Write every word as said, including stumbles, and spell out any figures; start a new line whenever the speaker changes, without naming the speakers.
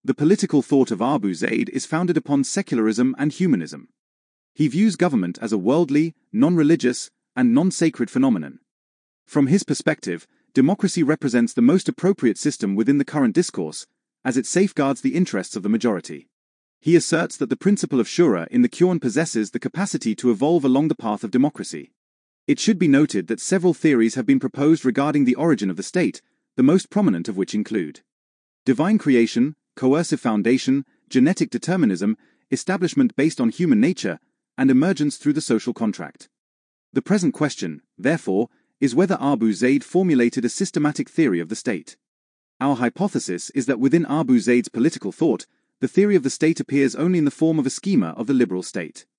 The political thought of Abu Zayd is founded upon secularism and humanism. He views government as a worldly, non-religious, and non-sacred phenomenon. From his perspective, democracy represents the most appropriate system within the current discourse, as it safeguards the interests of the majority. He asserts that the principle of Shura in the Quran possesses the capacity to evolve along the path of democracy. It should be noted that several theories have been proposed regarding the origin of the state, the most prominent of which include divine creation, coercive foundation, genetic determinism, establishment based on human nature, and emergence through the social contract. The present question, therefore, is whether Abu Zayd formulated a systematic theory of the state. Our hypothesis is that within Abu Zayd's political thought, the theory of the state appears only in the form of a schema of the liberal state.